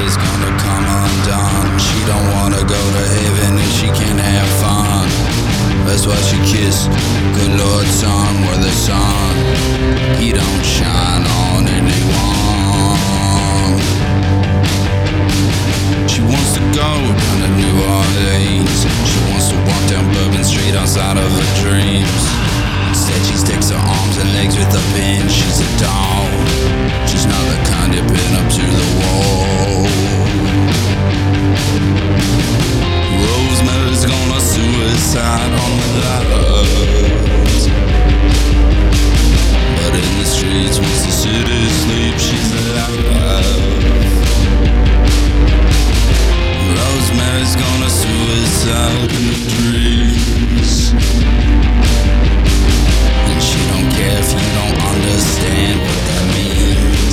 is gonna come undone. She don't wanna go to heaven if she can't have fun. That's why she kissed good Lord son where the sun, he don't shine on anyone. She wants to go down to New Orleans. She wants to walk down Bourbon Street outside of her dreams. Instead she sticks her arms and legs with a pin. She's a doll. She's not the kind you pin up to the wall. Rosemary's gonna suicide on the lot. But in the streets once the city sleeps, she's alive. Rosemary's gonna suicide in the trees. And she don't care if you don't understand what that means.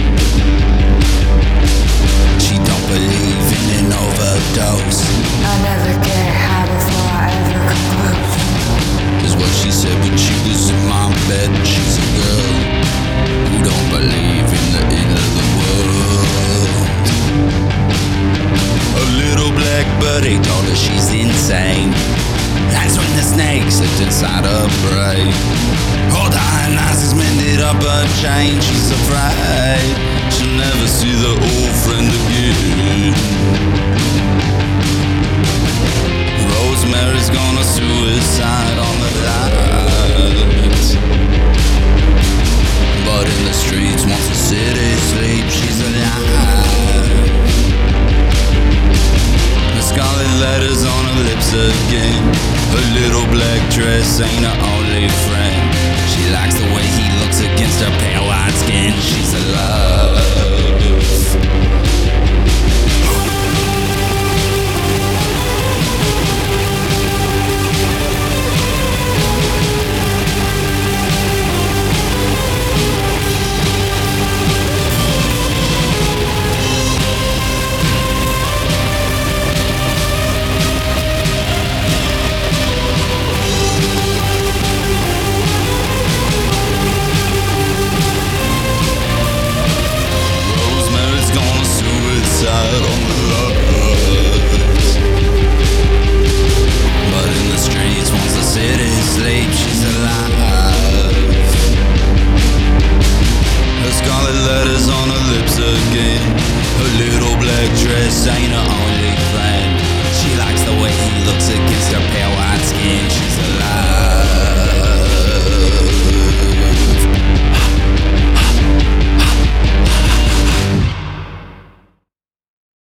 She don't believe in an overdose. I never get high before I ever come close. Is what she said when she was in my bed. She's a girl who don't believe in the end of the world. A little black buddy told her she's insane. That's when the snake slipped inside her brain. All Dionysus mended up her chain. She's afraid she'll never see the old friend again. Rosemary's gonna suicide on the light. But in the streets once the city sleeps, she's alive. The scarlet letters on her lips again. Her little black dress ain't her only friend. She likes the way he looks against her pale white skin. She's alive.